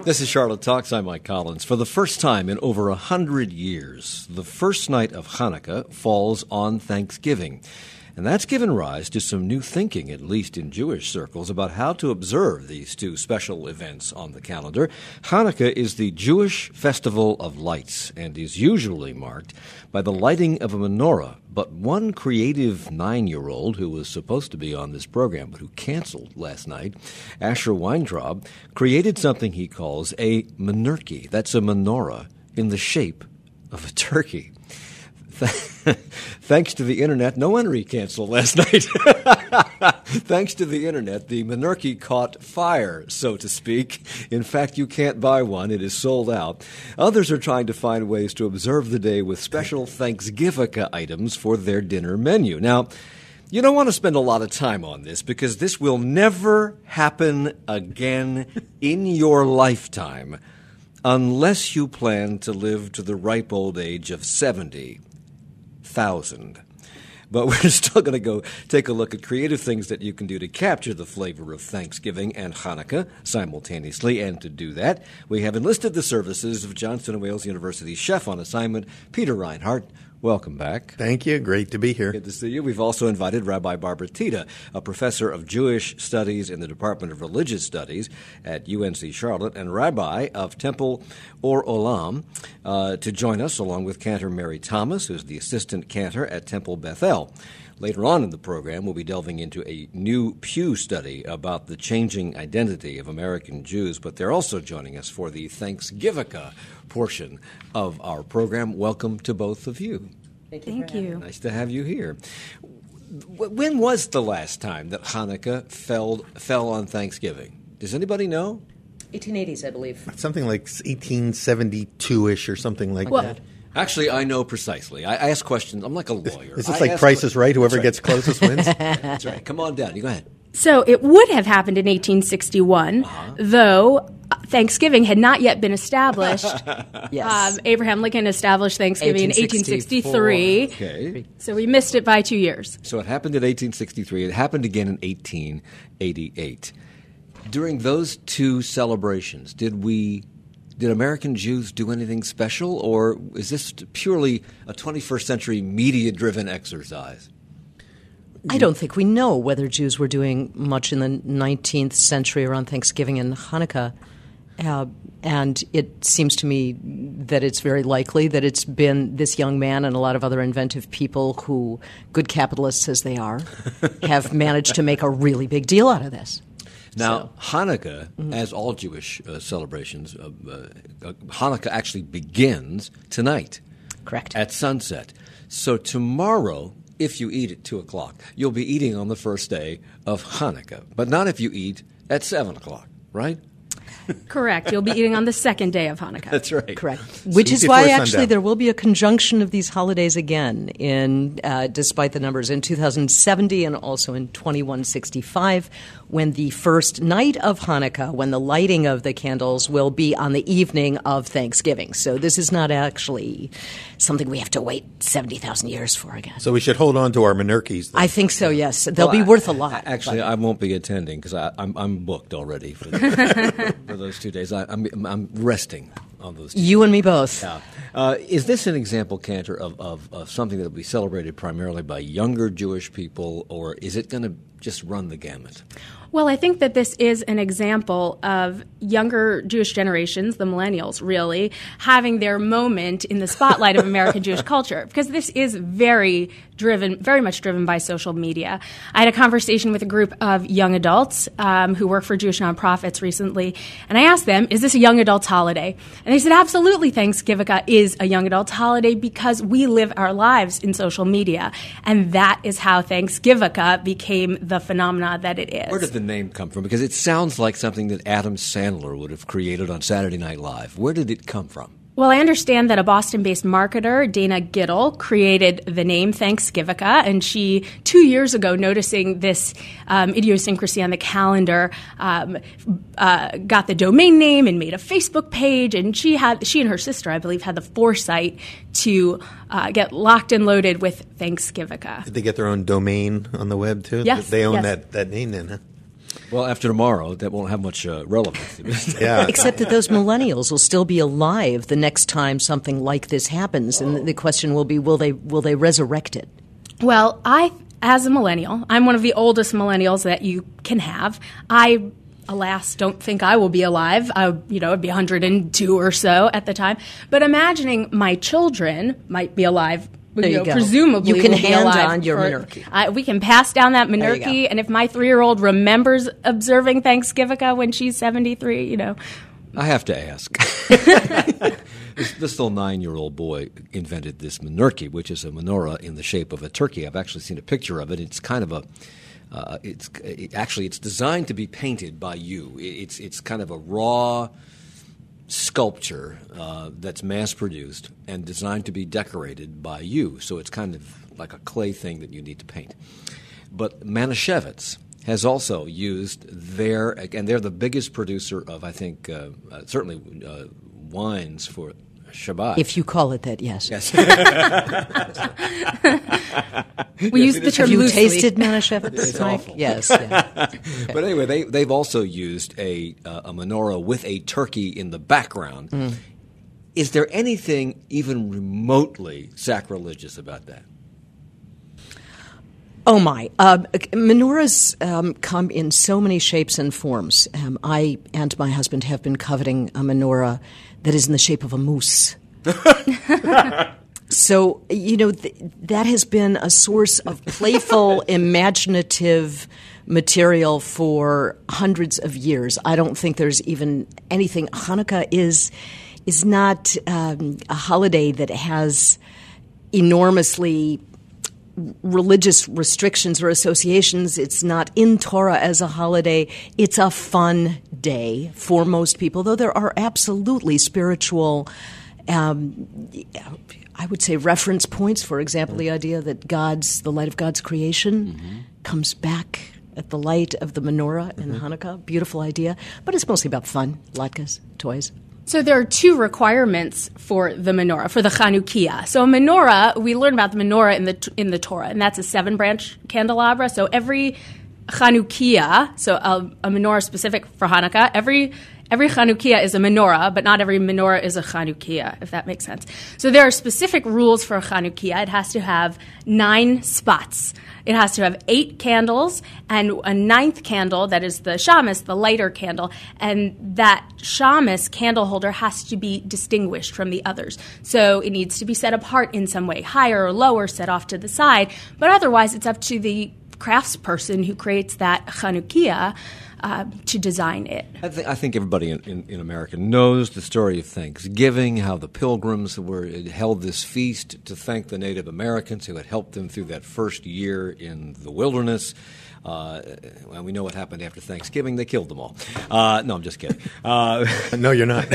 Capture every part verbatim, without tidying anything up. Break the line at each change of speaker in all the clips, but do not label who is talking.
This is Charlotte Talks. I'm Mike Collins. For the first time in over a hundred years, the first night of Hanukkah falls on Thanksgiving. And that's given rise to some new thinking, at least in Jewish circles, about how to observe these two special events on the calendar. Hanukkah is the Jewish festival of lights and is usually marked by the lighting of a menorah. But one creative nine-year-old who was supposed to be on this program but who canceled last night, Asher Weintraub, created something he calls a menorah. That's a menorah in the shape of a turkey. Thanks to the Internet, no wonder he canceled last night. Thanks to the Internet, the menorah caught fire, so to speak. In fact, you can't buy one. It is sold out. Others are trying to find ways to observe the day with special Thanksgiving items for their dinner menu. Now, you don't want to spend a lot of time on this because this will never happen again in your lifetime unless you plan to live to the ripe old age of seventy thousand. But we're still going to go take a look at creative things that you can do to capture the flavor of Thanksgiving and Hanukkah simultaneously. And to do that, we have enlisted the services of Johnson and Wales University chef on assignment, Peter Reinhardt. Welcome back.
Thank you. Great to be here.
Good to see you. We've also invited Rabbi Barbara Tita, a professor of Jewish Studies in the Department of Religious Studies at U N C Charlotte and rabbi of Temple Or Olam, uh, to join us, along with cantor Mary Thomas, who's the assistant cantor at Temple Bethel. Later on in the program, we'll be delving into a new Pew study about the changing identity of American Jews, but they're also joining us for the Thanksgiving portion of our program. Welcome to both of you.
Thank you.
Thank you.
Nice to have you here. When was the last time that Hanukkah fell, fell on Thanksgiving? Does anybody know?
eighteen eighties, I believe.
Something like eighteen seventy-two-ish or something like
Well,
that.
Actually, I know precisely. I ask questions. I'm like a lawyer.
Is this
I
like
ask
Price
que-
is Right? Whoever
That's
gets closest wins?
That's right. Come on down. You go ahead.
So it would have happened in eighteen sixty-one, uh-huh. though Thanksgiving had not yet been established.
Yes.
Um, Abraham Lincoln established Thanksgiving in eighteen sixty-three.
Okay.
So we missed it by two years.
So it happened in eighteen sixty-three. It happened again in eighteen eighty-eight. During those two celebrations, did we... Did American Jews do anything special, or is this purely a twenty-first century media-driven exercise?
I don't think we know whether Jews were doing much in the nineteenth century around Thanksgiving and Hanukkah. Uh, and it seems to me that it's very likely that it's been this young man and a lot of other inventive people who, good capitalists as they are, have managed to make a really big deal out of this.
Now,
So.
Hanukkah, mm-hmm. as all Jewish uh, celebrations, uh, uh, Hanukkah actually begins tonight.
Correct.
At sunset. So tomorrow, if you eat at two o'clock, you'll be eating on the first day of Hanukkah, but not if you eat at seven o'clock, right?
Correct. You'll be eating on the second day of Hanukkah.
That's right.
Correct. Which
Eat
is
before
why
sundown.
actually there will be a conjunction of these holidays again, in uh, despite the numbers, in two thousand seventy and also in twenty-one sixty-five, when the first night of Hanukkah, when the lighting of the candles will be on the evening of Thanksgiving. So this is not actually something we have to wait seventy thousand years for again.
So we should hold on to our menorcahs.
I think so, yes. They'll
Well,
be
I-
worth a lot.
Actually,
but-
I won't be attending because I'm, I'm booked already for, the, for those two days. I, I'm, I'm resting on those two
You and me both.
Yeah. Uh, is this an example, Cantor, of, of, of something that will be celebrated primarily by younger Jewish people, or is it going to just run the gamut?
Well, I think that this is an example of younger Jewish generations, the millennials really, having their moment in the spotlight of American Jewish culture, because this is very driven, very much driven by social media. I had a conversation with a group of young adults um, who work for Jewish nonprofits recently, and I asked them, is this a young adults holiday? And they said, absolutely, Thanksgiving is a young adults holiday because we live our lives in social media, and that is how Thanksgiving became the phenomena that it is.
Where did the name come from? Because it sounds like something that Adam Sandler would have created on Saturday Night Live. Where did it come from?
Well, I understand that a Boston-based marketer, Dana Giddle, created the name Thanksgiving, and she, two years ago, noticing this um, idiosyncrasy on the calendar, um, uh, got the domain name and made a Facebook page, and she had, she and her sister, I believe, had the foresight to uh, get locked and loaded with Thanksgiving.
Did they get their own domain on the web, too?
Yes,
They own
yes.
that, that name then, huh?
Well, after tomorrow, that won't have much uh, relevance.
Yeah.
Except that those millennials will still be alive the next time something like this happens, and the question will be: Will they will they resurrect it?
Well, I, as a millennial, I'm one of the oldest millennials that you can have. I, alas, don't think I will be alive. I, you know, I'd be one hundred two or so at the time. But imagining my children might be alive.
There
you
you
know,
go.
presumably
You can
will be
hand
alive
on your
for-
Menarche.
I, we can pass down that
There you
Menarche,
go.
and if my three-year-old remembers observing Thanksgiving when she's seventy-three, you know.
I have to ask. this, this little nine-year-old boy invented this Menarche, which is a menorah in the shape of a turkey. I've actually seen a picture of it. It's kind of a uh, – it's it, actually it's designed to be painted by you. It's it's kind of a raw sculpture uh, that's mass-produced and designed to be decorated by you. So it's kind of like a clay thing that you need to paint. But Manischewitz has also used their, and they're the biggest producer of, I think, uh, uh, certainly uh, wines for Shabbat.
If you call it that, yes.
Yes.
We use the term
Have you
loosely.
tasted Manischewitz?
It's
Mike?
awful.
Yes. Yeah.
But anyway, they, they've also used a, uh, a menorah with a turkey in the background.
Mm.
Is there anything even remotely sacrilegious about that?
Oh my! Uh, menorahs um, come in so many shapes and forms. Um, I and my husband have been coveting a menorah that is in the shape of a moose. So you know th- that has been a source of playful, imaginative material for hundreds of years. I don't think there's even anything. Hanukkah is is not um, a holiday that has enormously religious restrictions or associations. It's not in Torah as a holiday. It's a fun day for most people, though there are absolutely spiritual, um, I would say, reference points. For example, the idea that God's, the light of God's creation mm-hmm. comes back at the light of the menorah in mm-hmm. Hanukkah. Beautiful idea. But it's mostly about fun, latkes, toys.
So there are two requirements for the menorah, for the Chanukiah. So a menorah, we learn about the menorah in the in the Torah, and that's a seven-branch candelabra. So every Chanukiah, so a, a menorah specific for Hanukkah, every every Chanukiah is a menorah, but not every menorah is a Chanukiah, if that makes sense. So there are specific rules for a Chanukiah. It has to have nine spots. It has to have eight candles and a ninth candle that is the shamus, the lighter candle, and that shamus candle holder has to be distinguished from the others. So it needs to be set apart in some way, higher or lower, set off to the side, but otherwise it's up to the craftsperson who creates that Chanukiah uh, to design it.
I, th- I think everybody in, in, in America knows the story of Thanksgiving, how the Pilgrims were held this feast to thank the Native Americans who had helped them through that first year in the wilderness. Uh, and we know what happened after Thanksgiving. They killed them all. Uh, no, I'm just kidding. Uh,
No, you're not.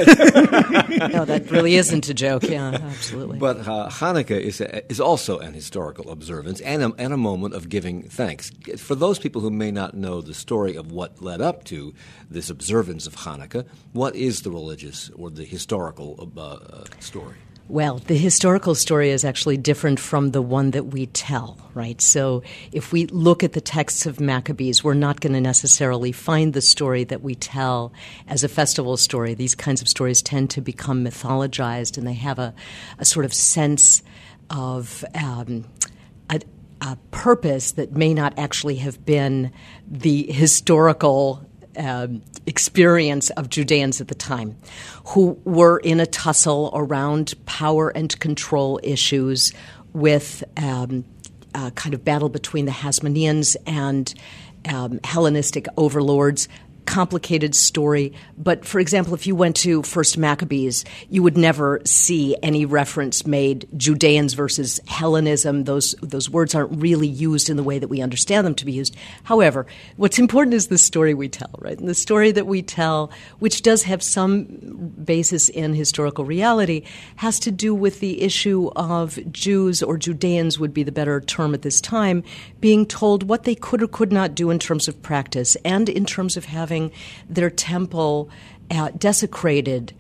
No, that really isn't a joke. Yeah, absolutely.
But uh, Hanukkah is a, is also an historical observance and a, and a moment of giving thanks. For those people who may not know the story of what led up to this observance of Hanukkah, what is the religious or the historical uh, uh, story?
Well, the historical story is actually different from the one that we tell, right? So if we look at the texts of Maccabees, we're not going to necessarily find the story that we tell as a festival story. These kinds of stories tend to become mythologized, and they have a, a sort of sense of um, a, a purpose that may not actually have been the historical Um, experience of Judeans at the time, who were in a tussle around power and control issues with um, a kind of battle between the Hasmoneans and um, Hellenistic overlords. Complicated story, but for example, if you went to First Maccabees, you would never see any reference made Judeans versus Hellenism. Those those words aren't really used in the way that we understand them to be used. However, what's important is the story we tell, right? And the story that we tell, which does have some basis in historical reality, has to do with the issue of Jews, or Judeans would be the better term at this time, being told what they could or could not do in terms of practice and in terms of having their temple uh, desecrated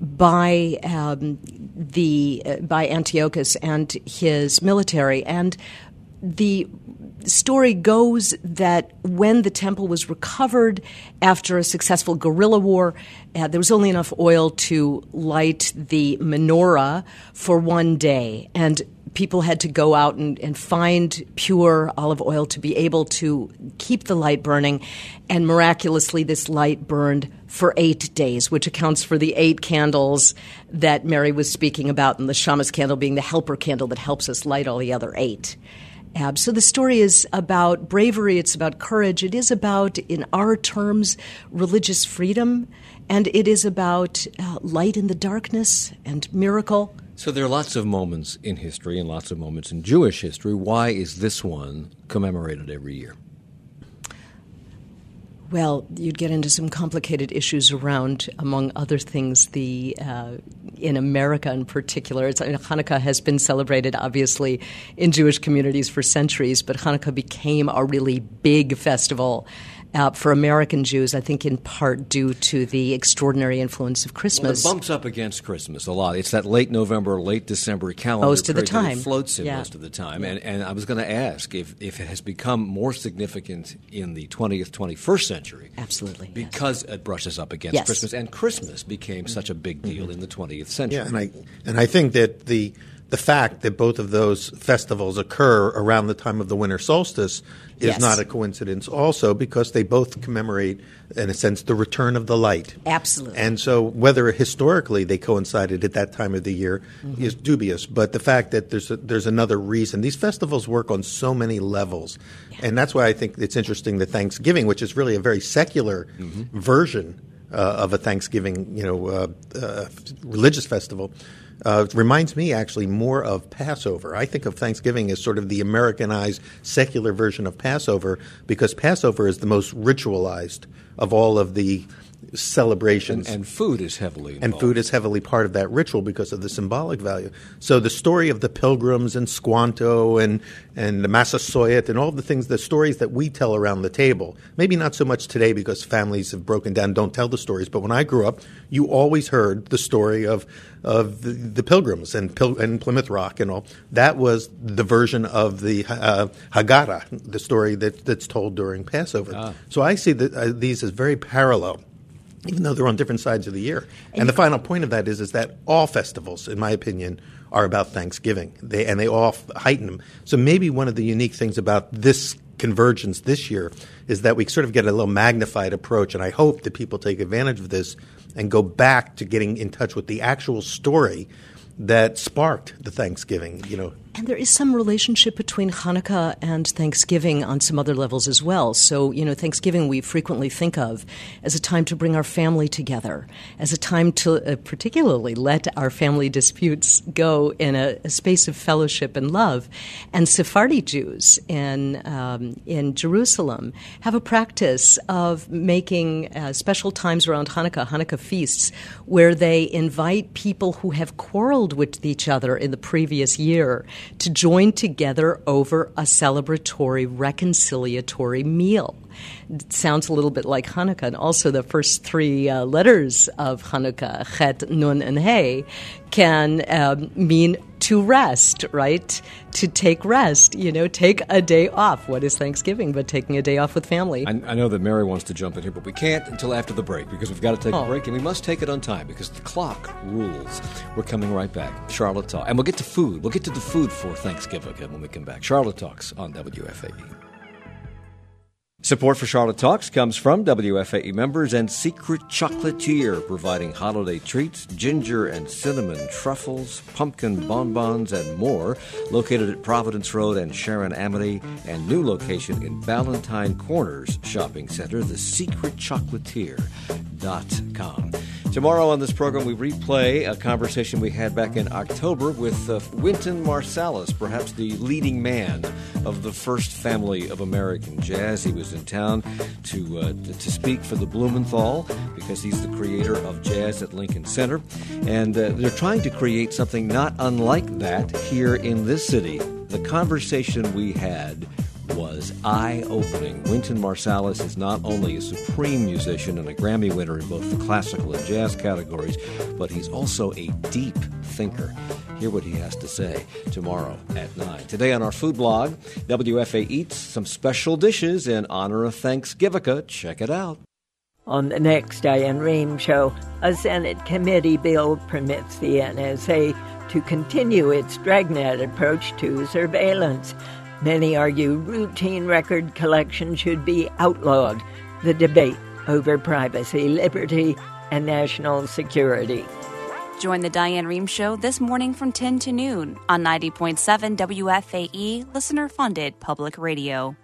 by um, the uh, by Antiochus and his military. And the story goes that when the temple was recovered after a successful guerrilla war, uh, there was only enough oil to light the menorah for one day. And people had to go out and, and find pure olive oil to be able to keep the light burning. And miraculously, this light burned for eight days, which accounts for the eight candles that Mary was speaking about, and the shamas candle being the helper candle that helps us light all the other eight. Uh, so the story is about bravery, it's about courage, it is about, in our terms, religious freedom, and it is about uh, light in the darkness and miracle.
So there are lots of moments in history and lots of moments in Jewish history. Why is this one commemorated every year?
Well, you'd get into some complicated issues around, among other things, the uh, in America in particular. It's, I mean, Hanukkah has been celebrated, obviously, in Jewish communities for centuries, but Hanukkah became a really big festival uh, for American Jews, I think in part due to the extraordinary influence of Christmas.
Well, it bumps up against Christmas a lot. It's that late November, late December calendar
most of the
period that
time.
it floats in
yeah.
most of the time. And, and I was going to ask if, if it has become more significant in the twentieth, twenty-first century.
Absolutely.
Because
yes.
it brushes up against
yes.
Christmas. And Christmas became such a big deal mm-hmm. in the twentieth century.
Yeah, and I and I think that the the fact that both of those festivals occur around the time of the winter solstice is
yes.
not a coincidence also, because they both commemorate, in a sense, the return of the light.
Absolutely.
And so whether historically they coincided at that time of the year mm-hmm. is dubious, but the fact that there's a, there's another reason. These festivals work on so many levels, yeah. and that's why I think it's interesting that Thanksgiving, which is really a very secular mm-hmm. version uh, of a Thanksgiving, you know, uh, uh, religious festival, Uh, reminds me actually more of Passover. I think of Thanksgiving as sort of the Americanized secular version of Passover, because Passover is the most ritualized of all of the celebrations.
And, and food is heavily involved.
And food is heavily part of that ritual because of the symbolic value. So the story of the pilgrims and Squanto and, and the Massasoit and all the things, the stories that we tell around the table, maybe not so much today because families have broken down, don't tell the stories, but when I grew up, you always heard the story of of the, the pilgrims and, Pil- and Plymouth Rock and all. That was the version of the uh, Haggadah, the story that, that's told during Passover. Ah. So I see that, uh, these as very parallel, even though they're on different sides of the year. And, and the final point of that is, is that all festivals, in my opinion, are about Thanksgiving, they, and they all heighten them. So maybe one of the unique things about this convergence this year is that we sort of get a little magnified approach, and I hope that people take advantage of this and go back to getting in touch with the actual story that sparked the Thanksgiving, you know.
And there is some relationship between Hanukkah and Thanksgiving on some other levels as well. So, you know, Thanksgiving we frequently think of as a time to bring our family together, as a time to uh, particularly let our family disputes go in a, a space of fellowship and love. And Sephardi Jews in um, in Jerusalem have a practice of making uh, special times around Hanukkah, Hanukkah feasts, where they invite people who have quarreled with each other in the previous year to join together over a celebratory, reconciliatory meal. It sounds a little bit like Hanukkah, and also the first three uh, letters of Hanukkah, Chet, Nun, and Hey, can um, mean to rest, right? To take rest, you know, take a day off. What is Thanksgiving but taking a day off with family?
I, I know that Mary wants to jump in here, but we can't until after the break because we've got to take
oh.
a break, and we must take it on time because the clock rules. We're coming right back. Charlotte Talks. And we'll get to food. We'll get to the food for Thanksgiving when we come back. Charlotte Talks on W F A E. Support for Charlotte Talks comes from W F A E members and Secret Chocolatier, providing holiday treats, ginger and cinnamon truffles, pumpkin bonbons, and more. Located at Providence Road and Sharon Amity, and new location in Ballantine Corners Shopping Center, the secret chocolatier dot com. Tomorrow on this program, we replay a conversation we had back in October with uh, Wynton Marsalis, perhaps the leading man of the first family of American jazz. He was in town to uh, to speak for the Blumenthal because he's the creator of Jazz at Lincoln Center. And uh, they're trying to create something not unlike that here in this city. The conversation we had was eye-opening. Wynton Marsalis is not only a supreme musician and a Grammy winner in both the classical and jazz categories, but he's also a deep thinker. Hear what he has to say tomorrow at nine. Today on our food blog, W F A Eats some special dishes in honor of Thanksgiving. Check it out.
On the next Diane Rehm Show, a Senate committee bill permits the N S A to continue its dragnet approach to surveillance. Many argue routine record collection should be outlawed. The debate over privacy, liberty, and national security.
Join the Diane Rehm Show this morning from ten to noon on ninety point seven W F A E, listener-funded public radio.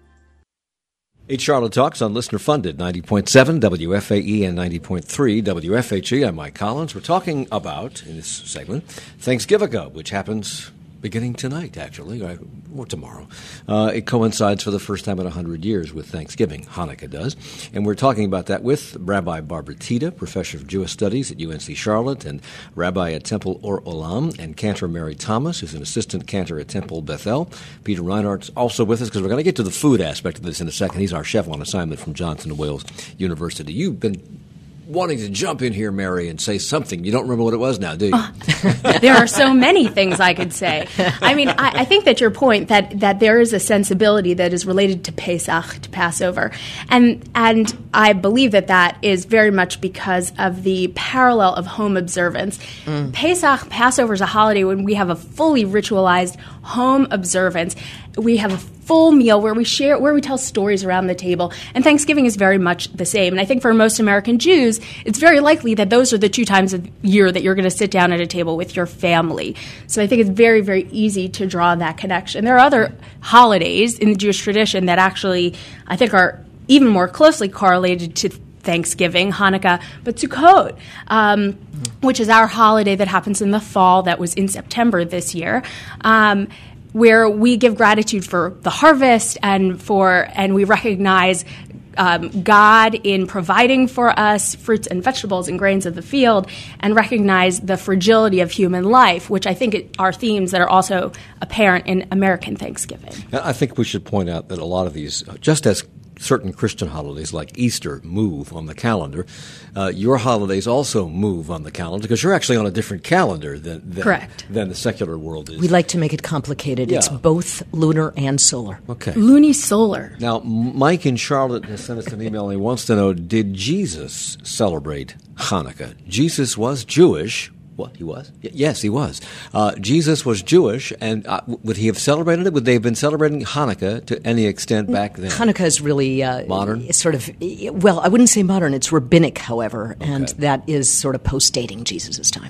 It's Charlotte Talks on listener-funded ninety point seven W F A E and ninety point three W F H E. I'm Mike Collins. We're talking about, in this segment, Thanksgiving, which happens beginning tonight, actually, or tomorrow. Uh, it coincides for the first time in one hundred years with Thanksgiving. Hanukkah does. And we're talking about that with Rabbi Barbara Tita, professor of Jewish Studies at U N C Charlotte, and Rabbi at Temple Or Olam, and Cantor Mary Thomas, who's an assistant cantor at Temple Bethel. Peter Reinhardt's also with us because we're going to get to the food aspect of this in a second. He's our chef on assignment from Johnson and Wales University. You've been wanting to jump in here, Mary, and say something. You don't remember what it was now, do you?
Uh, there are so many things I could say. I mean, I, I think that your point that, that there is a sensibility that is related to Pesach, to Passover, and and I believe that that is very much because of the parallel of home observance. Mm. Pesach, Passover is a holiday when we have a fully ritualized home observance. We have a full meal where we share, where we tell stories around the table. And Thanksgiving is very much the same. And I think for most American Jews, it's very likely that those are the two times a year that you're going to sit down at a table with your family. So I think it's very, very easy to draw that connection. There are other holidays in the Jewish tradition that actually, I think, are even more closely correlated to Thanksgiving, Hanukkah, but Sukkot, um, which is our holiday that happens in the fall that was in September this year. Um, where we give gratitude for the harvest and for and we recognize um, God in providing for us fruits and vegetables and grains of the field, and recognize the fragility of human life, which I think it, are themes that are also apparent in American Thanksgiving.
I think we should point out that a lot of these, just as certain Christian holidays like Easter move on the calendar, uh, your holidays also move on the calendar because you're actually on a different calendar than than,
Correct.
than the secular world is.
We like to make it complicated.
Yeah.
It's both lunar and solar.
Okay.
Lunisolar.
Now, Mike in Charlotte has sent us an email and he wants to know, did Jesus celebrate Hanukkah? Jesus was Jewish. What, he was? Y- yes, he was. Uh, Jesus was Jewish, and uh, w- would he have celebrated it? Would they have been celebrating Hanukkah to any extent back then?
Hanukkah is really uh,
modern?
Sort of, well, I wouldn't say modern. It's rabbinic, however,
Okay.
and that is sort of post-dating Jesus' time.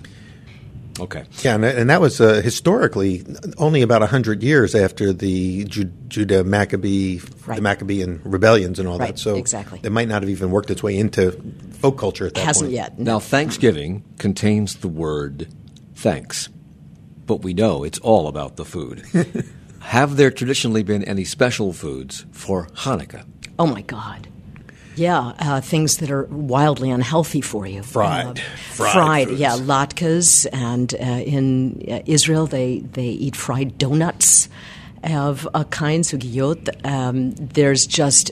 Okay.
Yeah, and, and that was uh, historically only about one hundred years after the Ju- Judah Maccabee,
Right.
the Maccabean rebellions and all
Right,
that. So
exactly.
it might not have even worked its way into folk culture at that
Hasn't
point.
yet.
Now, Thanksgiving contains the word thanks, but we know it's all about the food. Have there traditionally been any special foods for Hanukkah?
Oh, my God. Yeah, uh, things that are wildly unhealthy for you.
Fried.
Uh,
Fried
fried,
foods.
yeah, latkes. And uh, in uh, Israel, they, they eat fried donuts of a kind, sugiyot. Um, there's just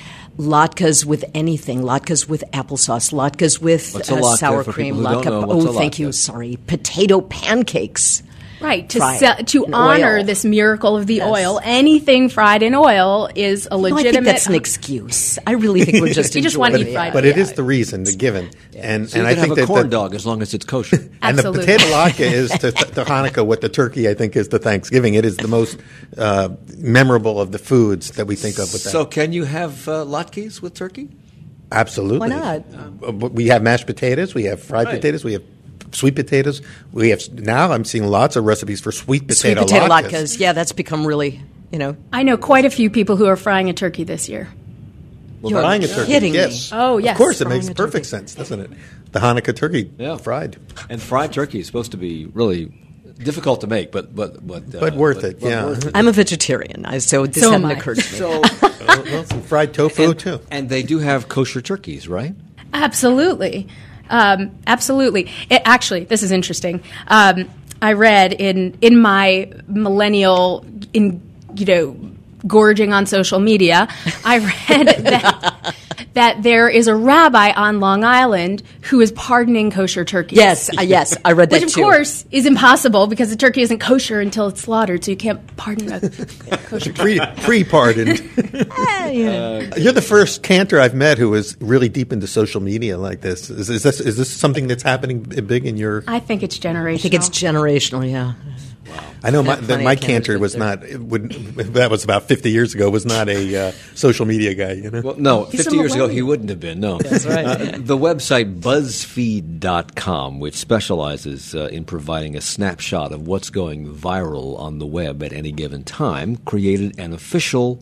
latkes with anything, latkes with applesauce, latkes with
What's a
uh,
latke
sour
for
cream.
people who don't
latke,
know? What's
oh,
a
thank you,
latke?
sorry. Potato pancakes.
Right, to
Fried
se- to
in
honor
oil.
this miracle of the
Yes.
oil, anything fried in oil is a
No, I
legitimate.
think that's an excuse. I really think we're just
You just
enjoying
want to eat
it.
fried
But
Yeah.
it is the reason, the given. And,
So you
and I
can
think
have a
that
corn
the,
dog as long as it's kosher.
And the
Absolutely.
potato latke is to, to Hanukkah what the turkey, I think, is to Thanksgiving. It is the most uh, memorable of the foods that we think of with that.
So can you have uh, latkes with turkey?
Absolutely.
Why not?
Uh, but we have mashed potatoes. We have fried
Right.
potatoes. We have sweet potatoes. We have now. I'm seeing lots of recipes for sweet
Sweet
potato,
potato
latkes.
latkes. Yeah, that's become really, you know.
I know quite a few people who are frying a turkey this year.
Well,
You're
that-
Frying a turkey,
kidding me.
yes.
Oh, yes.
Of course, it
Frying
makes
a
perfect
turkey.
sense, doesn't it? The Hanukkah turkey,
Yeah.
fried.
And fried turkey is supposed to be really difficult to make, but but but uh,
But worth it, yeah.
worth it.
I'm a vegetarian, I, so this
So am
hadn't
I.
occurred to me.
So
well, well, some fried tofu
and,
too.
and they do have kosher turkeys, right?
Absolutely. Um, absolutely. It, actually, this is interesting. Um, I read in in my millennial in you know gorging on social media, I read that that there is a rabbi on Long Island who is pardoning kosher turkeys.
Yes, uh, yes, I read that
Which, of
too.
course, is impossible because the turkey isn't kosher until it's slaughtered, so you can't pardon a kosher turkey.
Pre, pre-pardoned.
Eh, yeah.
You're the first cantor I've met who is really deep into social media like this. Is, is this is this something that's happening big in your?
I think it's generational.
I think it's generational, yeah.
I know my,
Plenty
that
of
my
cantors
cantor was
there.
not. It would, that was about fifty years ago. Was not a uh, social media guy. You know.
Well, no,
He's
fifty
a
years ago he
millennial.
wouldn't have been, no.
That's right.
Uh, the website BuzzFeed dot com, which specializes uh, in providing a snapshot of what's going viral on the web at any given time, created an official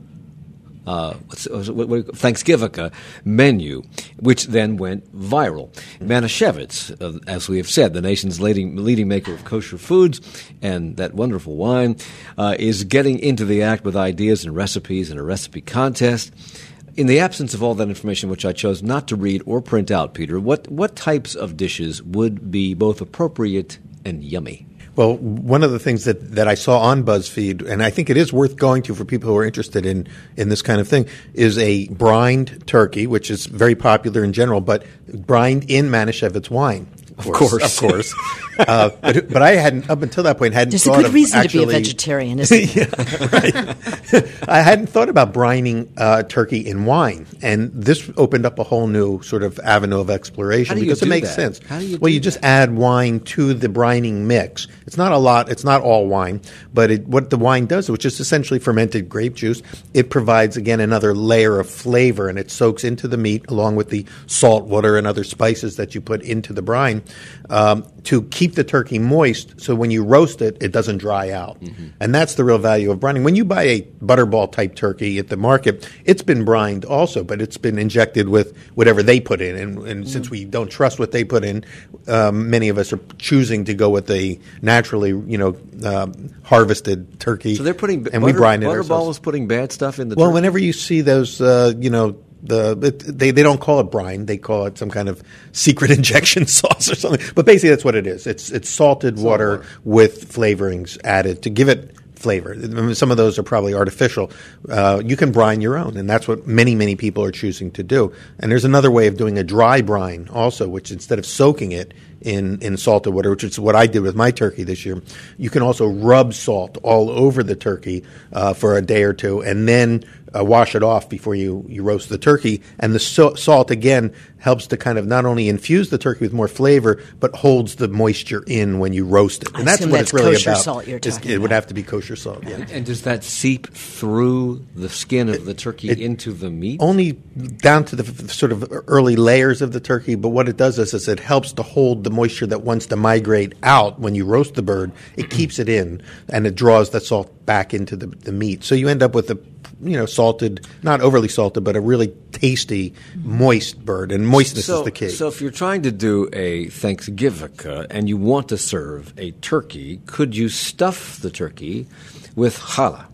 Uh, what's, what, what, Thanksgivica menu, which then went viral. Manischewitz, uh, as we have said, the nation's leading, leading maker of kosher foods and that wonderful wine, uh, is getting into the act with ideas and recipes and a recipe contest. In the absence of all that information, which I chose not to read or print out, Peter, what, what types of dishes would be both appropriate and yummy?
Well, one of the things that, that I saw on BuzzFeed, and I think it is worth going to for people who are interested in, in this kind of thing, is a brined turkey, which is very popular in general, but brined in Manischewitz wine. Of
course.
Of course. uh, but, but I hadn't, up until that point, hadn't
There's a
thought
good
of
reason
actually,
to be a vegetarian, isn't there?
yeah, right. I hadn't thought about brining uh, turkey in wine, and this opened up a whole new sort of avenue of exploration
How do you
because
do
it makes
that?
sense.
How do you
well,
do
you just
that?
add wine to the brining mix. It's not a lot. It's not all wine, but it, what the wine does, which is essentially fermented grape juice, it provides again another layer of flavor, and it soaks into the meat along with the salt, water, and other spices that you put into the brine um, to keep the turkey moist. So when you roast it, it doesn't dry out, mm-hmm. and that's the real value of brining. When you buy a butterball type turkey at the market, it's been brined also, but it's been injected with whatever they put in, and, and mm-hmm. since we don't trust what they put in, um, many of us are choosing to go with a naturally, you know, um, harvested turkey.
So they're putting
and
butter,
we brine it
Butterball
ourselves.
is putting bad stuff in the
Well,
turkey?
whenever you see those, uh, you know, the it, they they don't call it brine; they call it some kind of secret injection sauce or something. But basically, that's what it is. It's it's salted
Salt
water
water.
with flavorings added to give it flavor. I mean, some of those are probably artificial. Uh, you can brine your own, and that's what many, many people are choosing to do. And there's another way of doing a dry brine also, which instead of soaking it in, in salted water, which is what I did with my turkey this year, you can also rub salt all over the turkey uh, for a day or two, and then uh, wash it off before you, you roast the turkey. And the so- salt, again, helps to kind of not only infuse the turkey with more flavor, but holds the moisture in when you roast it. And
I
that's
assume
what
that's
it's really
kosher
about.
salt you're
It's-
talking
it would
about.
have to be kosher salt, yeah.
And does that seep through the skin of the turkey
it-
into the meat?
Only down to the f- sort of early layers of the turkey, but what it does is, is it helps to hold the moisture that wants to migrate out when you roast the bird. It keeps it in, and it draws that salt back into the, the meat. So you end up with a, you know, salted, not overly salted, but a really tasty, moist bird, and moistness
so,
is the key.
So if you're trying to do a Thanksgivica and you want to serve a turkey, could you stuff the turkey with challah?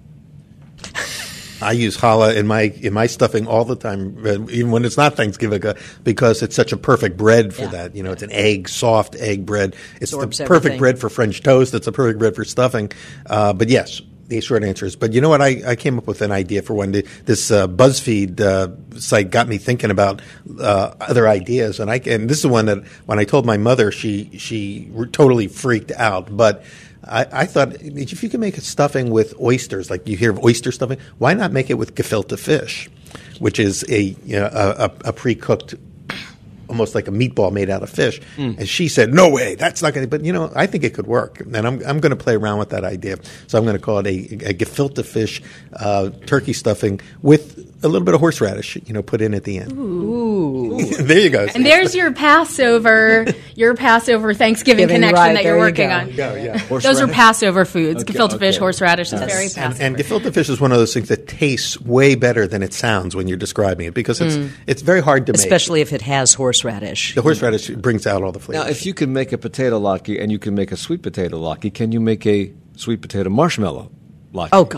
I use challah in my in my stuffing all the time, uh, even when it's not Thanksgiving, uh, because it's such a perfect bread for
Yeah.
that. You know, it's an egg, soft egg bread. It's
Absorbs
the perfect
everything.
bread for French toast. It's a perfect bread for stuffing. Uh, but yes, the short answer is. But you know what? I, I came up with an idea for one. This uh, BuzzFeed uh, site got me thinking about uh, other ideas, and I and this is one that when I told my mother, she she totally freaked out, but. I, I thought if you could make a stuffing with oysters, like you hear of oyster stuffing, why not make it with gefilte fish, which is a you know, a, a, a pre-cooked, almost like a meatball made out of fish? Mm. And she said, "No way, that's not going to." But you know, I think it could work, and I'm I'm going to play around with that idea. So I'm going to call it a, a gefilte fish uh, turkey stuffing with a little bit of horseradish, you know, put in at the end.
Ooh.
There you go.
And there's your Passover, your Passover Thanksgiving
Giving,
connection
right,
that you're
there you
working
go.
on.
Go, yeah.
Those are Passover foods.
Okay,
Gefilte fish,
okay.
horseradish is
Yes.
very
And,
Passover.
and gefilte fish is one of those things that tastes way better than it sounds when you're describing it, because it's it's very hard to make.
Especially if it has horseradish.
The horseradish brings out all the flavor.
Now, if you can make a potato latke and you can make a sweet potato latke, can you make a sweet potato marshmallow latke?
Oh, God.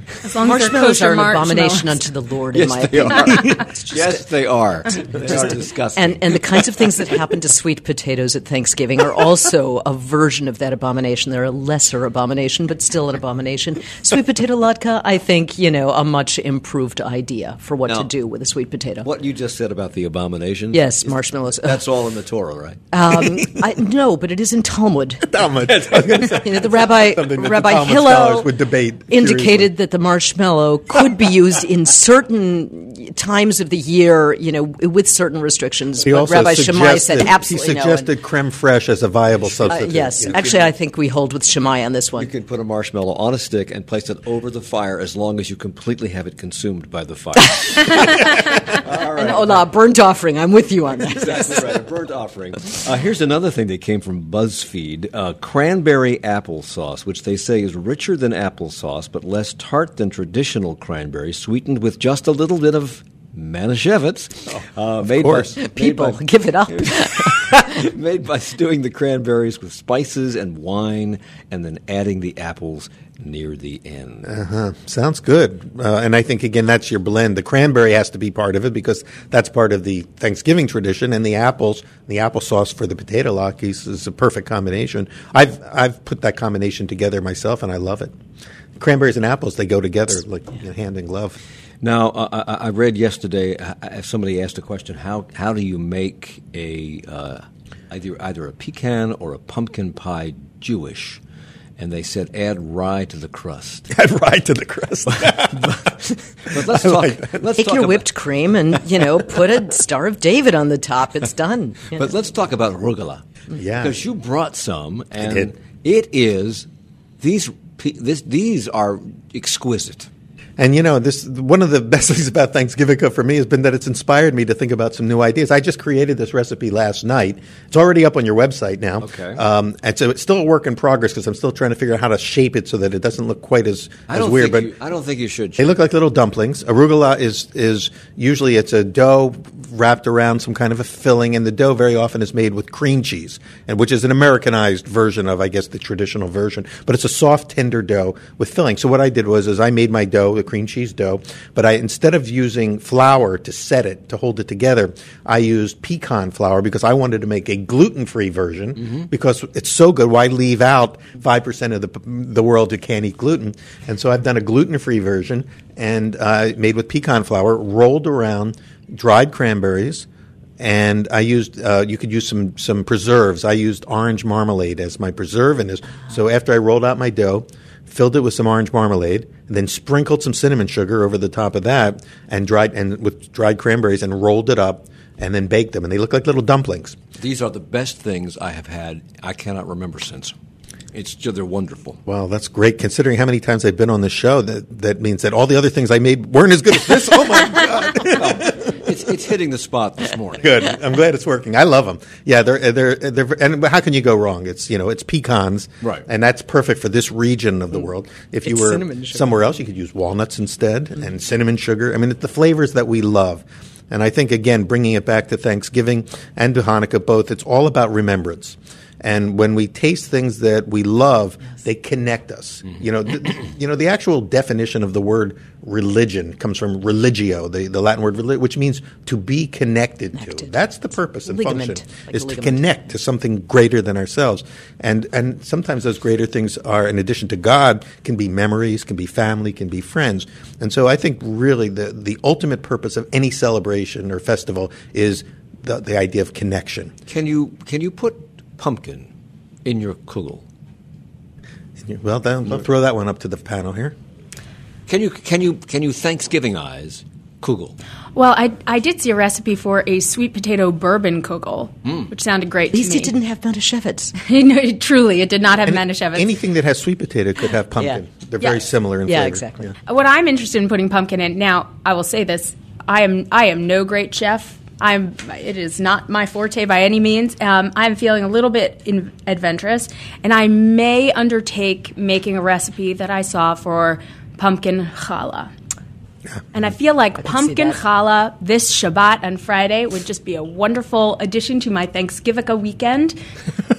As long as they're
Marshmallows
kosher
are an abomination
marshmallows.
unto the Lord,
Yes,
in my
they
opinion.
are. Yes, they are. They are disgusting.
And and the kinds of things that happen to sweet potatoes at Thanksgiving are also a version of that abomination. They're a lesser abomination, but still an abomination. Sweet potato latke, I think, you know, a much improved idea for what
Now,
to do with a sweet potato.
What you just said about the abomination.
Yes,
is-
marshmallows.
That's all in the Torah, right?
Um, I, no, but it is in Talmud.
Talmud. I was gonna say,
You know, the rabbi
something that the
Rabbi
Talmud
Hillel
scholars would debate
indicated
furiously.
that the marshmallow could be used in certain times of the year, you know, with certain restrictions.
He
but
also
Rabbi Shammai
suggested,
said absolutely
he
no.
suggested creme fraiche as a viable
Uh,
substitute.
yes,
Yeah.
actually, I think we hold with Shammai on this
You
one.
can put a marshmallow on a stick and place it over the fire as long as you completely have it consumed by the fire.
An olah, burnt offering. I'm with you on that.
Exactly right, a burnt offering. Uh, here's another thing that came from BuzzFeed. Uh, cranberry applesauce, which they say is richer than applesauce, but less tart than traditional cranberry, sweetened with just a little bit of Manischewitz. uh, made
course.
by, made
People,
by-
give it up.
made by stewing the cranberries with spices and wine and then adding the apples near the end.
Uh-huh. Sounds good. Uh, and I think, again, that's your blend. The cranberry has to be part of it because that's part of the Thanksgiving tradition, and the apples, the applesauce for the potato latkes is a perfect combination. I've I've put that combination together myself, and I love it. Cranberries and apples, they go together like you know, hand in glove.
Now, uh, I, I read yesterday, uh, somebody asked a question, how how do you make a uh, either either a pecan or a pumpkin pie Jewish? And they said, add rye to the crust.
Add rye to the crust.
But let's
I
talk.
like that.
let's
Take
talk
your
about,
whipped cream and, you know, put a Star of David on the top. It's done. You
But
know.
let's talk about rugula.
Yeah.
Because you brought some, and
did.
it is these pe- this, these are exquisite.
And you know, this one of the best things about Thanksgiving for me has been that it's inspired me to think about some new ideas. I just created this recipe last night. It's already up on your website now.
Okay.
Um, and so it's still a work in progress because I'm still trying to figure out how to shape it so that it doesn't look quite as,
I
as
don't
weird.
think
But
you, I don't think you should.
they look like little dumplings. Arugula is is usually it's a dough wrapped around some kind of a filling, and the dough very often is made with cream cheese, and which is an Americanized version of, I guess, the traditional version. But it's a soft, tender dough with filling. So what I did was, is I made my dough, the cream cheese dough, but I instead of using flour to set it to hold it together, I used pecan flour because I wanted to make a gluten-free version
Mm-hmm.
because it's so good. Why leave out five percent of the the world who can't eat gluten? And so I've done a gluten-free version and uh, made with pecan flour, rolled around dried cranberries, and I used. Uh, you could use some some preserves. I used orange marmalade as my preserve in this. So after I rolled out my dough, filled it with some orange marmalade, and then sprinkled some cinnamon sugar over the top of that, and dried and with dried cranberries, and rolled it up, and then baked them, and they look like little dumplings.
These are the best things I have had. I cannot remember since. It's just, they're wonderful.
Well, that's great considering how many times I've been on this show. That that means that all the other things I made weren't as good as this. Oh my God!
It's it's hitting the spot this morning.
Good. I'm glad it's working. I love them. Yeah, they're they're they're. And how can you go wrong? It's you know it's pecans,
Right.
And that's perfect for this region of the world. If you
It's
were
cinnamon sugar.
somewhere else, you could use walnuts instead and cinnamon sugar. I mean, it's the flavors that we love. And I think again, bringing it back to Thanksgiving and to Hanukkah, both, it's all about remembrance. And when we taste things that we love, they connect us. You know, th- you know, the actual definition of the word religion comes from religio, the, the Latin word, relig- which means to be connected, to.
Connected.
That's the purpose and
Ligament,
function,
like
is
a
to
ligament.
connect to something greater than ourselves. And and sometimes those greater things are, in addition to God, can be memories, can be family, can be friends. And so I think really the, the ultimate purpose of any celebration or festival is the, the idea of connection.
Can you can you put pumpkin in your kugel?
Well, then, I'll throw that one up to the panel here.
Can you can you can you Thanksgiving-ize kugel?
Well, I, I did see a recipe for a sweet potato bourbon kugel, which sounded great
At least
to me.
it didn't have Manischewitz.
No, it- truly, it did not have
Any-
Manischewitz.
Anything that has sweet potato could have pumpkin.
Yeah.
They're
Yeah.
very similar in
Yeah,
flavor.
exactly.
What I'm interested in putting pumpkin in now, I will say this: I am I am no great chef. I'm. It is not my forte by any means. Um, I'm feeling a little bit in, adventurous, and I may undertake making a recipe that I saw for pumpkin challah. And I feel like
see
pumpkin
that.
challah this Shabbat and Friday would just be a wonderful addition to my Thanksgiving weekend.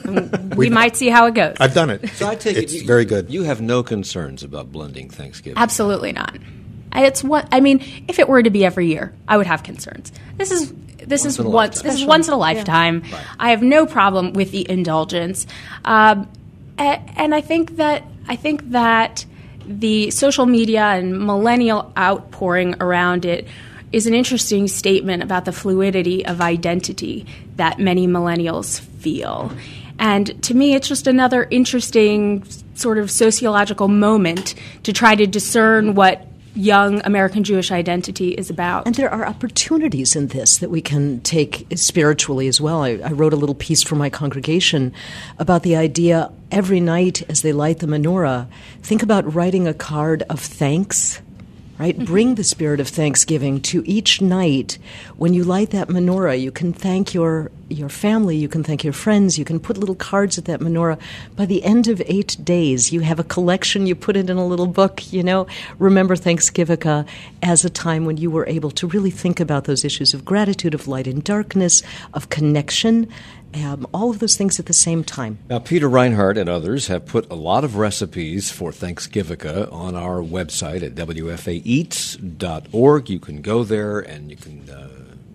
we might see how it goes.
I've done it.
So I take
it's
it you,
very good.
You have no concerns about blending Thanksgiving.
Absolutely not. It's what I mean. If it were to be every year, I would have concerns. This is this
Once
is
in a
once
lifetime.
this is once in a lifetime.
Right.
I have no problem with the indulgence, um, and, and I think that I think that the social media and millennial outpouring around it is an interesting statement about the fluidity of identity that many millennials feel. And to me, it's just another interesting sort of sociological moment to try to discern what young American Jewish identity is about.
And there are opportunities in this that we can take spiritually as well. I, I wrote a little piece for my congregation about the idea every night as they light the menorah, think about writing a card of thanks. Right? Bring the spirit of Thanksgiving to each night. When you light that menorah, you can thank your your family, you can thank your friends, you can put little cards at that menorah. By the end of eight days, you have a collection, you put it in a little book, you know. Remember Thanksgiving as a time when you were able to really think about those issues of gratitude, of light and darkness, of connection, Um, all of those things at the same time.
Now, Peter Reinhardt and others have put a lot of recipes for Thanksgiving on our website at W F A eats dot org. You can go there and you can uh,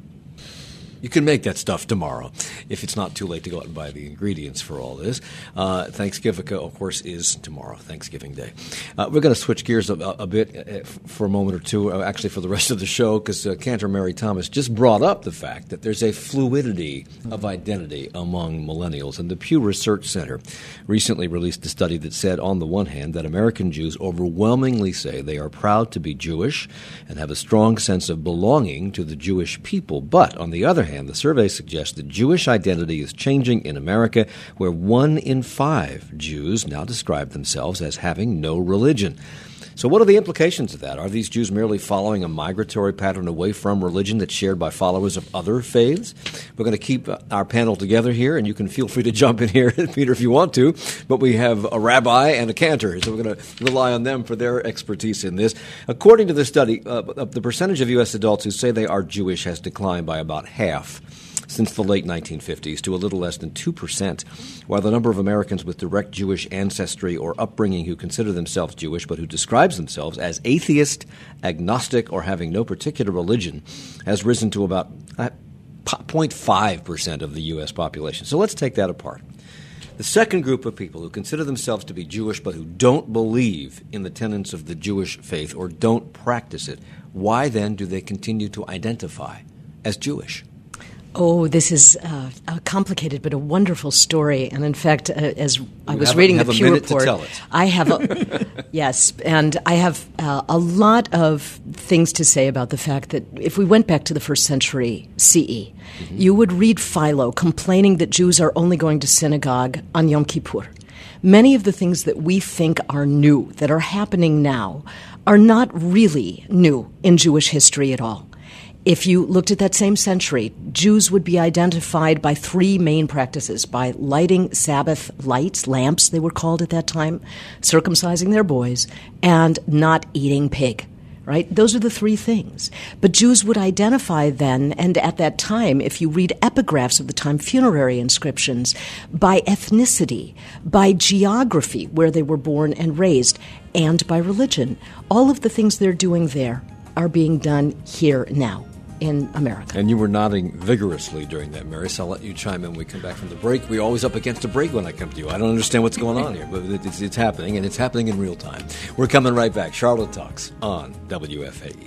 you can make that stuff tomorrow if it's not too late to go out and buy the ingredients for all this. Uh, Thanksgiving, of course, is tomorrow, Thanksgiving Day. Uh, we're going to switch gears a, a bit uh, for a moment or two, uh, actually for the rest of the show, because uh, Cantor Mary Thomas just brought up the fact that there's a fluidity of identity among millennials. And the Pew Research Center recently released a study that said, on the one hand, that American Jews overwhelmingly say they are proud to be Jewish and have a strong sense of belonging to the Jewish people. But on the other hand, the survey suggests that Jewish identity is changing in America, where one in five Jews now describe themselves as having no religion. So what are the implications of that? Are these Jews merely following a migratory pattern away from religion that's shared by followers of other faiths? We're going to keep our panel together here, and you can feel free to jump in here, Peter, if you want to. But we have a rabbi and a cantor, so we're going to rely on them for their expertise in this. According to the study, uh, the percentage of U S adults who say they are Jewish has declined by about half since the late nineteen fifties to a little less than two percent, while the number of Americans with direct Jewish ancestry or upbringing who consider themselves Jewish but who describes themselves as atheist, agnostic, or having no particular religion has risen to about zero point five percent of the U S population. So let's take that apart. The second group of people who consider themselves to be Jewish but who don't believe in the tenets of the Jewish faith or don't practice it, why then do they continue to identify as Jewish?
Oh, this is uh, a complicated but a wonderful story. And in fact, uh, as I was
have,
reading
have
the
a
Pew
minute
Report,
to tell it.
I have a, yes, and I have uh, a lot of things to say about the fact that if we went back to the first century C E, mm-hmm. you would read Philo complaining that Jews are only going to synagogue on Yom Kippur. Many of the things that we think are new, that are happening now, are not really new in Jewish history at all. If you looked at that same century, Jews would be identified by three main practices: by lighting Sabbath lights, lamps they were called at that time, circumcising their boys, and not eating pig. Right? Those are the three things. But Jews would identify then, and at that time, if you read epigraphs of the time, funerary inscriptions, by ethnicity, by geography, where they were born and raised, and by religion. All of the things they're doing there are being done here now in America.
And you were nodding vigorously during that, Mary, so I'll let you chime in when we come back from the break. We're always up against a break when I come to you. I don't understand what's going on here, but it's, it's happening, and it's happening in real time. We're coming right back. Charlotte Talks on W F A E.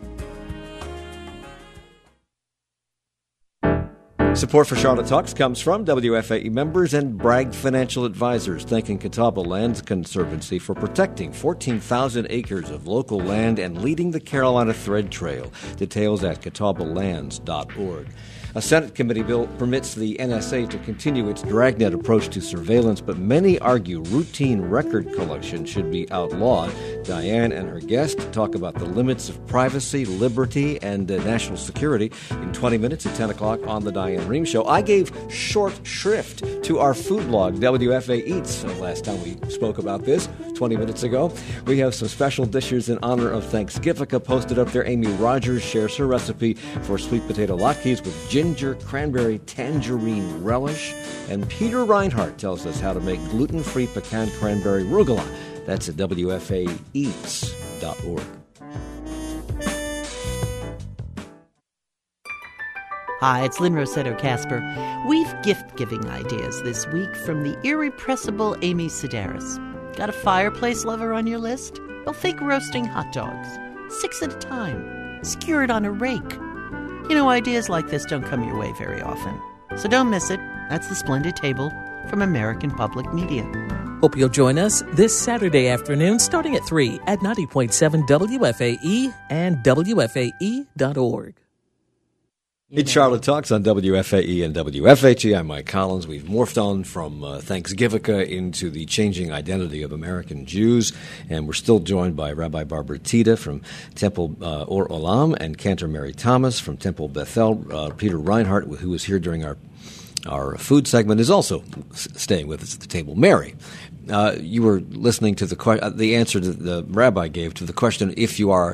Support for Charlotte Talks comes from W F A E members and Bragg Financial Advisors, thanking Catawba Lands Conservancy for protecting fourteen thousand acres of local land and leading the Carolina Thread Trail. Details at catawba lands dot org. A Senate committee bill permits the N S A to continue its dragnet approach to surveillance, but many argue routine record collection should be outlawed. Diane and her guest talk about the limits of privacy, liberty, and uh, national security in twenty minutes at ten o'clock on The Diane Diane Rehm Show. I gave short shrift to our food blog, W F A Eats, last time we spoke about this, twenty minutes ago. We have some special dishes in honor of Thanksgiving posted up there. Amy Rogers shares her recipe for sweet potato latkes with ginger, cranberry, tangerine relish. And Peter Reinhardt tells us how to make gluten-free pecan cranberry rugula. That's at W F A eats dot org.
Hi, it's Lynn Rossetto Casper. We've gift-giving ideas this week from the irrepressible Amy Sedaris. Got a fireplace lover on your list? Well, think roasting hot dogs. Six at a time. Skewered on a rake. You know, ideas like this don't come your way very often. So don't miss it. That's The Splendid Table from American Public Media.
Hope you'll join us this Saturday afternoon starting at three at ninety point seven W F A E and W F A E dot org.
It's Charlotte Talks on W F A E and W F H E. I'm Mike Collins. We've morphed on from uh, Thanksgiving into the changing identity of American Jews, and we're still joined by Rabbi Barbara Tita from Temple uh, Or Olam and Cantor Mary Thomas from Temple Bethel. Uh, Peter Reinhardt, who was here during our our food segment, is also s- staying with us at the table. Mary, uh, you were listening to the que- uh, the answer that the rabbi gave to the question: if you are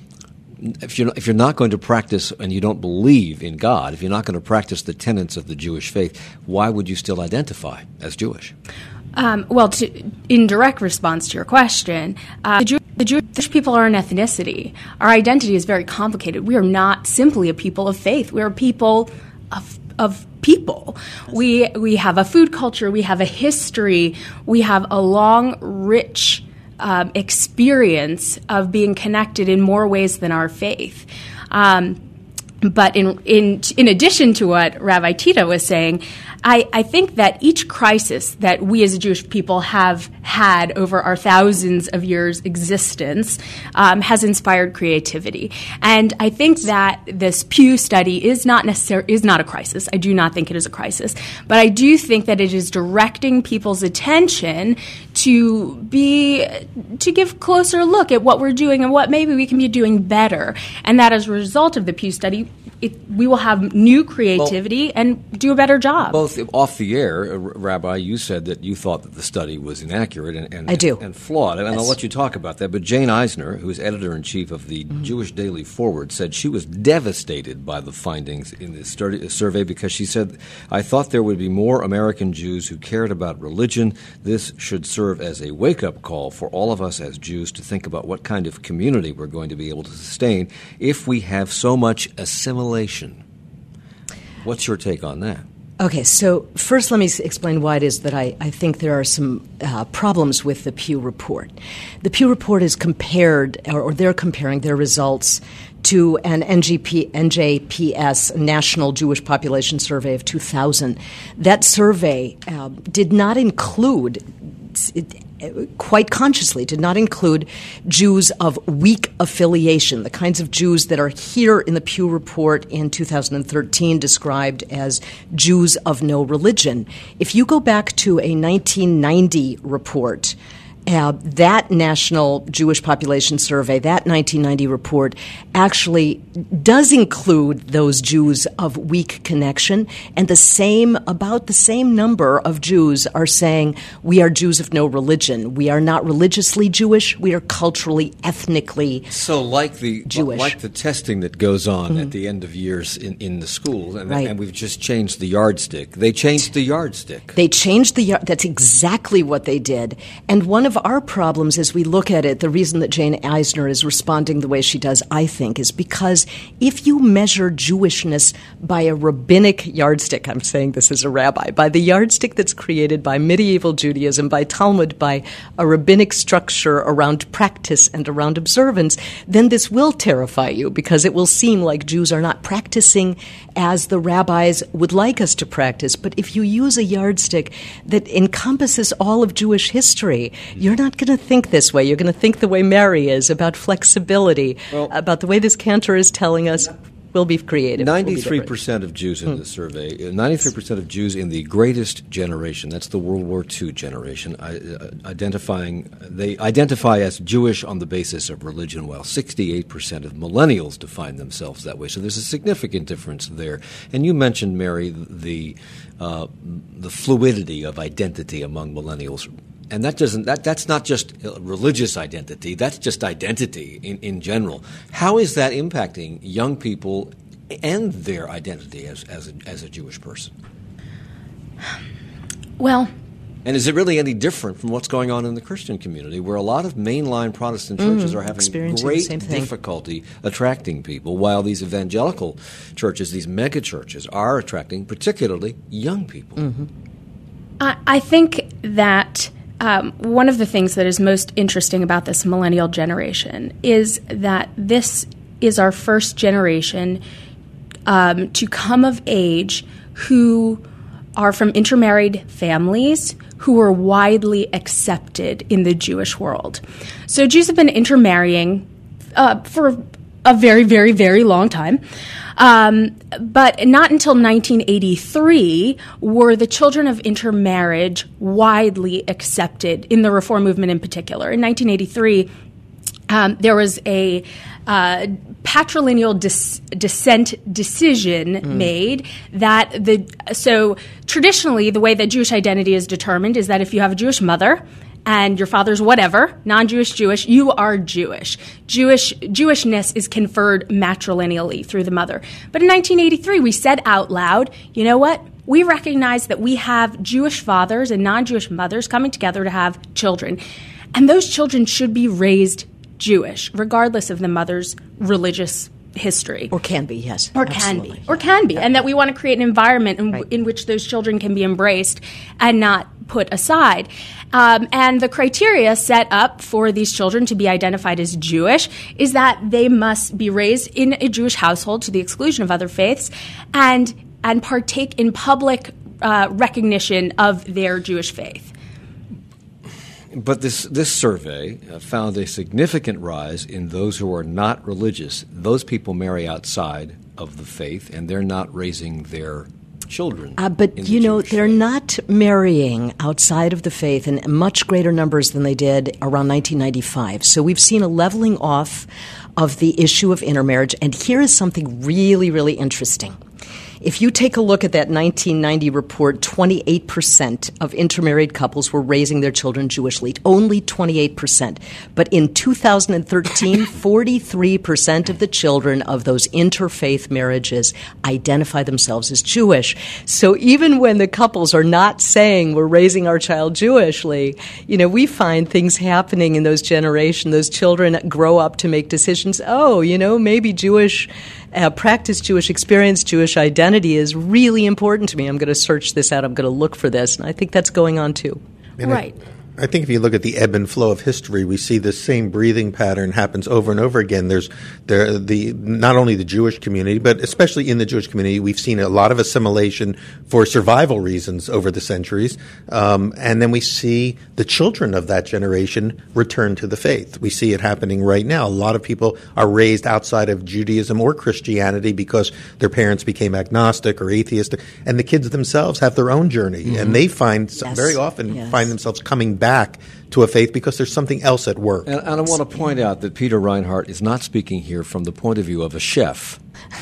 If you're, if you're not going to practice and you don't believe in God, if you're not going to practice the tenets of the Jewish faith, why would you still identify as Jewish?
Um, well, to, in direct response to your question, uh, the, Jew, the Jewish people are an ethnicity. Our identity is very complicated. We are not simply a people of faith. We are people of of people. We we have a food culture. We have a history. We have a long, rich Um, experience of being connected in more ways than our faith. Um, but in, in in addition to what Rabbi Tita was saying, I, I think that each crisis that we as a Jewish people have had over our thousands of years' existence um, has inspired creativity. And I think that this Pew study is not necessar- is not a crisis. I do not think it is a crisis. But I do think that it is directing people's attention to be to give closer look at what we're doing and what maybe we can be doing better. And that as a result of the Pew study, it, we will have new creativity well, and do a better job.
Both off the air, uh, Rabbi, you said that you thought that the study was inaccurate and, and,
I do.
and, and flawed. And
yes.
I'll let you talk about that. But Jane Eisner, who is editor-in-chief of the mm-hmm. Jewish Daily Forward, said she was devastated by the findings in this study, survey because she said, I thought there would be more American Jews who cared about religion. This should serve as a wake-up call for all of us as Jews to think about what kind of community we're going to be able to sustain if we have so much assimilation. What's your take on that?
Okay, so first let me explain why it is that I, I think there are some uh, problems with the Pew report. The Pew report is compared, or, or they're comparing their results to an N G P, N J P S National Jewish Population Survey of two thousand. That survey uh, did not include it, quite consciously did not include Jews of weak affiliation, the kinds of Jews that are here in the Pew Report in two thousand thirteen described as Jews of no religion. If you go back to a nineteen ninety report, Uh, that National Jewish Population Survey, that nineteen ninety report, actually does include those Jews of weak connection, and the same, about the same number of Jews are saying we are Jews of no religion. We are not religiously Jewish. We are culturally, ethnically
so like the
Jewish.
Like the testing that goes on mm-hmm. at the end of years in, in the schools, and,
right.
and we've just changed the yardstick. They changed the yardstick.
They changed the yard. That's exactly what they did. And one of our problems as we look at it, the reason that Jane Eisner is responding the way she does, I think, is because if you measure Jewishness by a rabbinic yardstick, I'm saying this as a rabbi, by the yardstick that's created by medieval Judaism, by Talmud, by a rabbinic structure around practice and around observance, then this will terrify you because it will seem like Jews are not practicing as the rabbis would like us to practice. But if you use a yardstick that encompasses all of Jewish history, you're not going to think this way. You're going to think the way Mary is, about flexibility, well, about the way this cantor is telling us. We'll be creative.
ninety-three percent of Jews in this survey, ninety-three percent of Jews in the greatest generation, that's the World War Two generation, uh, identifying they identify as Jewish on the basis of religion, while sixty-eight percent of millennials define themselves that way. So there's a significant difference there. And you mentioned, Mary, the uh, the fluidity of identity among millennials. And that doesn't that that's not just religious identity, that's just identity in, in general. How is that impacting young people and their identity as as a, as a Jewish person?
Well,
and is it really any different from what's going on in the Christian community, where a lot of mainline Protestant churches
mm,
are having great difficulty attracting people, while these evangelical churches, these mega churches, are attracting particularly young people?
Mm-hmm.
I, I think that Um, one of the things that is most interesting about this millennial generation is that this is our first generation um, to come of age who are from intermarried families who are widely accepted in the Jewish world. So Jews have been intermarrying uh, for a very, very, very long time. Um, but not until nineteen eighty-three were the children of intermarriage widely accepted in the Reform movement in particular. In nineteen eighty-three, um, there was a uh, patrilineal dis- descent decision mm. made that the so traditionally the way that Jewish identity is determined is that if you have a Jewish mother and your father's whatever, non-Jewish, Jewish, you are Jewish. Jewish Jewishness is conferred matrilineally through the mother. But in nineteen eighty-three, we said out loud, you know what? We recognize that we have Jewish fathers and non-Jewish mothers coming together to have children. And those children should be raised Jewish, regardless of the mother's religious history.
Or can be, yes.
Or
absolutely.
can be. Or can be. And that we want to create an environment in, right. in which those children can be embraced and not put aside. Um, and the criteria set up for these children to be identified as Jewish is that they must be raised in a Jewish household to the exclusion of other faiths and and partake in public uh, recognition of their Jewish faith.
But this this survey uh, found a significant rise in those who are not religious. Those people marry outside of the faith, and they're not raising their children.
Uh, but, you know,
Jewish
they're
faith.
not marrying outside of the faith in much greater numbers than they did around nineteen ninety-five. So we've seen a leveling off of the issue of intermarriage. And here is something really, really interesting. If you take a look at that nineteen ninety report, twenty-eight percent of intermarried couples were raising their children Jewishly. Only twenty-eight percent. But in two thousand thirteen, forty-three percent of the children of those interfaith marriages identify themselves as Jewish. So even when the couples are not saying we're raising our child Jewishly, you know, we find things happening in those generations. Those children grow up to make decisions. Oh, you know, maybe Jewish Uh, practice Jewish experience, Jewish identity is really important to me. I'm going to search this out. I'm going to look for this. And I think that's going on too.
And
right.
I, I think if you look at the ebb and flow of history, we see this same breathing pattern happens over and over again. There's there the not only the Jewish community, but especially in the Jewish community, we've seen a lot of assimilation for survival reasons over the centuries. Um, and then we see the children of that generation return to the faith. We see it happening right now. A lot of people are raised outside of Judaism or Christianity because their parents became agnostic or atheistic, and the kids themselves have their own journey, mm-hmm. and they find
yes.
very often
yes.
find themselves coming back to a faith because there's something else at work.
And, and I want to point out that Peter Reinhardt is not speaking here from the point of view of a chef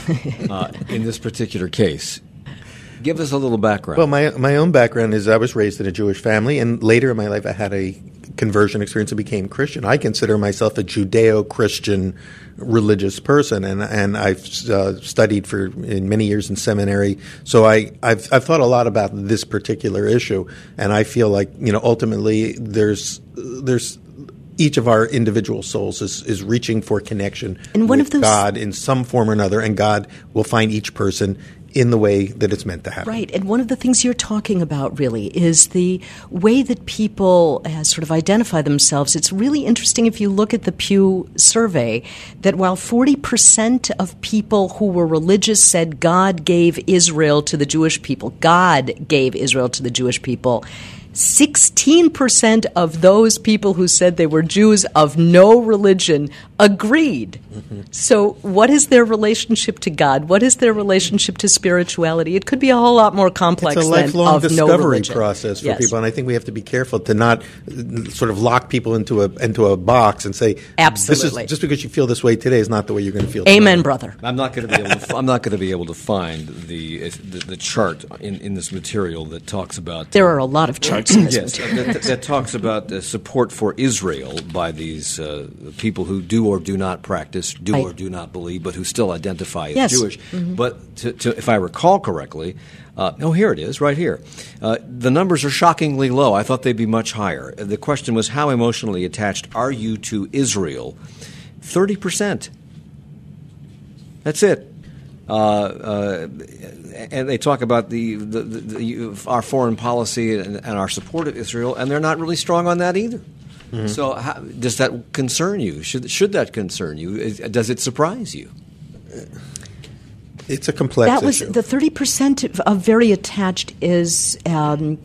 uh, in this particular case. Give us a little background.
Well, my my own background is I was raised in a Jewish family, and later in my life I had a conversion experience and became Christian. I consider myself a Judeo-Christian religious person, and and I've uh, studied for in many years in seminary. So I I've I've thought a lot about this particular issue, and I feel like, you know, ultimately there's there's each of our individual souls is, is reaching for connection
and one
with
of those,
God in some form or another, and God will find each person in the way that it's meant to happen.
Right. And one of the things you're talking about really is the way that people uh, sort of identify themselves. It's really interesting if you look at the Pew survey that while forty percent of people who were religious said God gave Israel to the Jewish people, God gave Israel to the Jewish people, sixteen percent of those people who said they were Jews of no religion Agreed. Mm-hmm. So what is their relationship to God? What is their relationship to spirituality? It could be a whole lot more complex
it's a
than
lifelong
of
discovery
no religion.
process for
yes.
people, and I think we have to be careful to not uh, sort of lock people into a into a box and say,
absolutely,
this is, just because you feel this way today is not the way you're going to feel
Amen,
tomorrow.
brother.
I'm not going to be able to. I'm not going to be able to find the the, the chart in, in this material that talks about.
There are a lot of charts in this
yes,
material.
that, that talks about uh, support for Israel by these uh, people who do or do not practice, do
right.
or do not believe, but who still identify as
yes.
Jewish.
Mm-hmm.
But to, to, if I recall correctly, uh, oh, here it is, right here. Uh, the numbers are shockingly low. I thought they'd be much higher. The question was, how emotionally attached are you to Israel? Thirty percent. That's it. Uh, uh, and they talk about the, the, the, the our foreign policy and, and our support of Israel, and they're not really strong on that either. Mm-hmm. So, how, does that concern you? Should should that concern you? Is, does it surprise you?
It's a complex
that was
issue.
The thirty percent of very attached is um,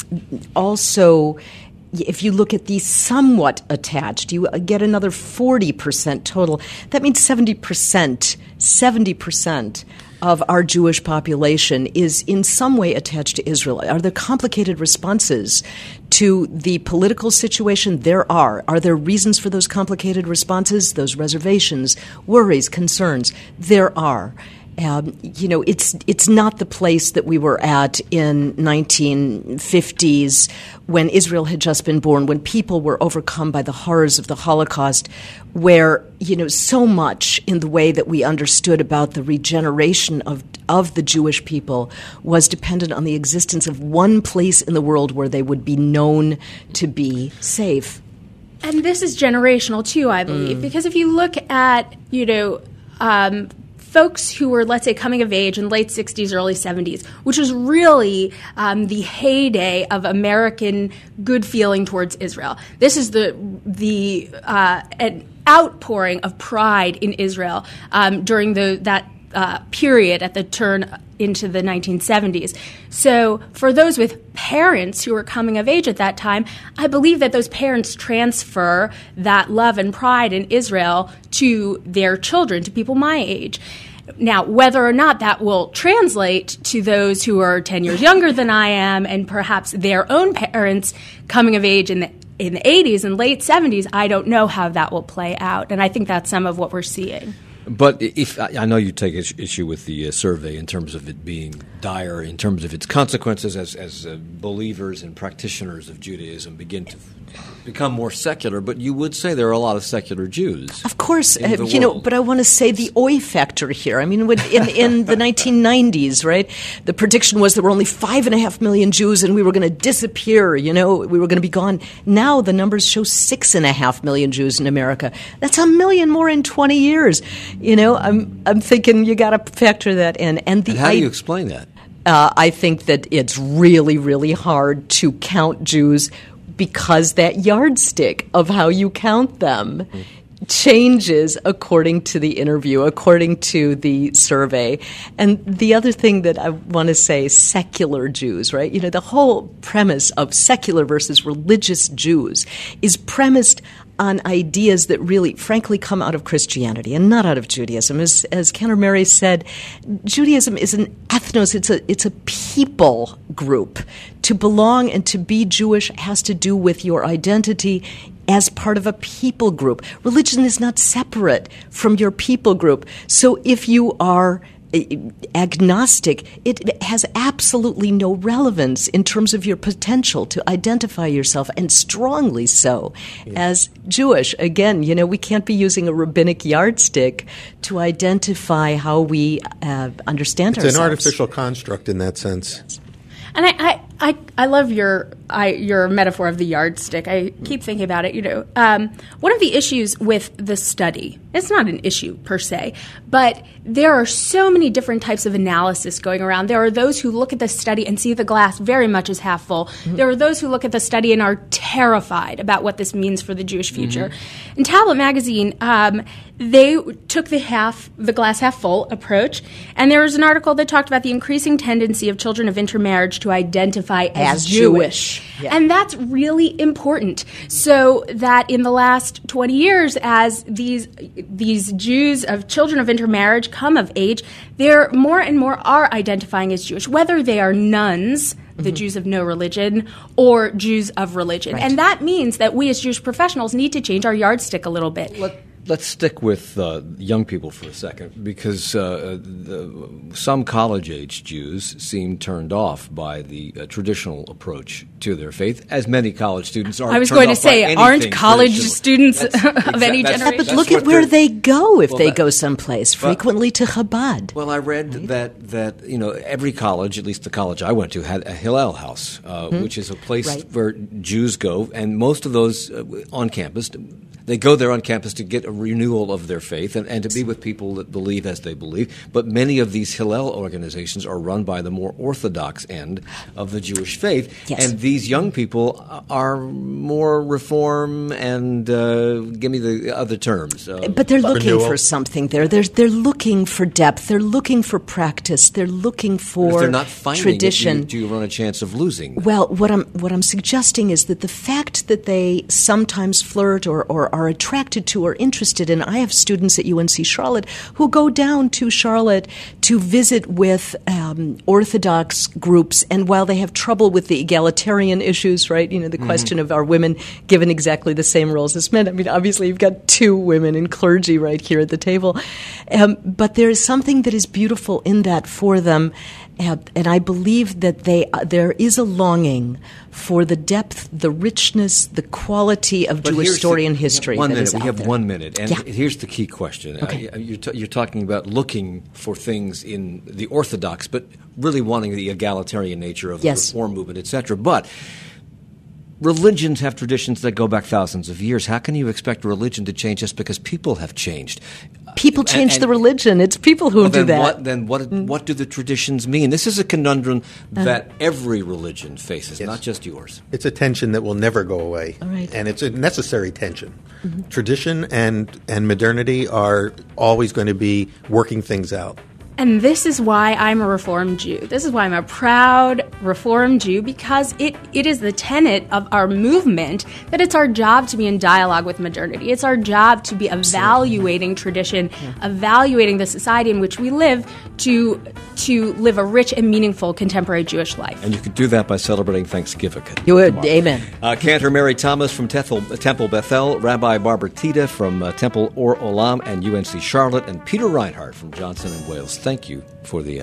also. If you look at the somewhat attached, you get another forty percent total. That means seventy percent, seventy percent of our Jewish population is in some way attached to Israel. Are there complicated responses to the political situation? There are. Are there reasons for those complicated responses, those reservations, worries, concerns? There are. Um, you know, it's it's not the place that we were at in nineteen fifties when Israel had just been born, when people were overcome by the horrors of the Holocaust, where, you know, so much in the way that we understood about the regeneration of of the Jewish people was dependent on the existence of one place in the world where they would be known to be safe.
And this is generational too, I believe, mm. because if you look at, you know, um, folks who were, let's say, coming of age in late sixties, early seventies, which was really um, the heyday of American good feeling towards Israel. This is the the uh, an outpouring of pride in Israel um, during the that uh, period at the turn into the nineteen seventies. So for those with parents who were coming of age at that time, I believe that those parents transfer that love and pride in Israel to their children, to people my age. Now, whether or not that will translate to those who are ten years younger than I am and perhaps their own parents coming of age in the in the eighties and late seventies, I don't know how that will play out. And I think that's some of what we're seeing.
But if I know you take issue with the uh, survey in terms of it being dire, in terms of its consequences as as uh, believers and practitioners of Judaism begin to become more secular, but you would say there are a lot of secular Jews.
Of course,
in
uh,
the
you know,
world.
but I want to say the oi factor here. I mean, when, in, in the nineteen nineties, right, the prediction was there were only five and a half million Jews and we were going to disappear, you know, we were going to be gone. Now the numbers show six and a half million Jews in America. That's a million more in twenty years. You know, I'm I'm thinking you got to factor that in. And, the
and how do
I,
you explain that?
Uh, I think that it's really, really hard to count Jews because that yardstick of how you count them mm. changes according to the interview, according to the survey. And the other thing that I want to say is secular Jews, right? You know, the whole premise of secular versus religious Jews is premised on ideas that really, frankly, come out of Christianity and not out of Judaism. As as Cantor Mary said, Judaism is an ethnos, it's a it's a people group. To belong and to be Jewish has to do with your identity as part of a people group. Religion is not separate from your people group. So if you are agnostic, it has absolutely no relevance in terms of your potential to identify yourself, and strongly so, yeah. as Jewish. Again, you know, we can't be using a rabbinic yardstick to identify how we uh, understand
it's
ourselves.
It's an artificial construct in that sense.
Yes.
And I, I, I, I love your I, your metaphor of the yardstick. I keep thinking about it. You know, um, one of the issues with the study, it's not an issue per se, but there are so many different types of analysis going around. There are those who look at the study and see the glass very much as half full. Mm-hmm. There are those who look at the study and are terrified about what this means for the Jewish future. Mm-hmm. In Tablet Magazine, um, they took the half, the glass half full approach, and there was an article that talked about the increasing tendency of children of intermarriage to identify as,
as
Jewish.
Jewish. Yeah.
And that's really important. So that in the last twenty years, as these these Jews of children of intermarriage come of age, they're more and more are identifying as Jewish, whether they are nuns, the mm-hmm. Jews of no religion, or Jews of religion.
Right.
And that means that we as Jewish professionals need to change our yardstick a little bit.
Let, let's stick with uh, young people for a second, because uh, the, some college-age Jews seem turned off by the uh, traditional approach to their faith, as many college students are.
I was
turned
going to
off
say,
by
aren't
anything
college
traditional.
students
That's
of
exa-
any
that's-
generation?
But
that's
look
what
at where
they're-
they go if
Well,
they
that-
go someplace, frequently to Chabad.
Well, I read that, that you know every college, at least the college I went to, had a Hillel house, uh, mm-hmm. which is a place
Right.
where Jews go, and most of those uh, on campus, they go there on campus to get a renewal of their faith and, and to be with people that believe as they believe. But many of these Hillel organizations are run by the more orthodox end of the Jewish faith,
Yes.
and these young people are more reform and uh, give me the other terms. Uh,
But they're looking
Renewal.
for something there. They're, they're looking for depth. They're looking for practice. They're looking for
if they're not finding
tradition.
it, do you, do you run a chance of losing?
Well, what I'm what I'm suggesting is that the fact that they sometimes flirt or, or are attracted to or interested in. I have students at U N C Charlotte who go down to Charlotte to visit with um, Orthodox groups, and while they have trouble with the egalitarian issues, right? You know, the
Mm-hmm.
question of are women given exactly the same roles as men? I mean, obviously, you've got two women in clergy right here at the table, um, but there is something that is beautiful in that for them. Uh, and I believe that they uh, there is a longing for the depth, the richness, the quality of
But
Jewish
here's
story
the-
and history.
One
that
minute.
is
We
out
have
there.
one minute, and
Yeah.
here's the key question.
Okay.
Uh, you're, t- you're talking about looking for things in the Orthodox, but really wanting the egalitarian nature of
Yes.
the Reform movement, et cetera. But religions have traditions that go back thousands of years. How can you expect religion to change just because people have changed?
People
And-
change
and-
the religion. It's people who
Well,
do
then
that.
What, then what, what do the traditions mean? This is a conundrum that every religion faces,
Yes.
not just yours.
It's a tension that will never go away,
All right.
and it's a necessary tension. Tradition and and modernity are always going to be working things out.
And this is why I'm a Reformed Jew. This is why I'm a proud Reformed Jew, because it, it is the tenet of our movement that it's our job to be in dialogue with modernity. It's our job to be evaluating tradition, evaluating the society in which we live to, to live a rich and meaningful contemporary Jewish life.
And you could do that by celebrating Thanksgiving.
You would. Amen.
Uh, Cantor Mary Thomas from Temple, Temple Bethel, Rabbi Barbara Tita from uh, Temple Or Olam and U N C Charlotte, and Peter Reinhardt from Johnson and Wales. Thank you for the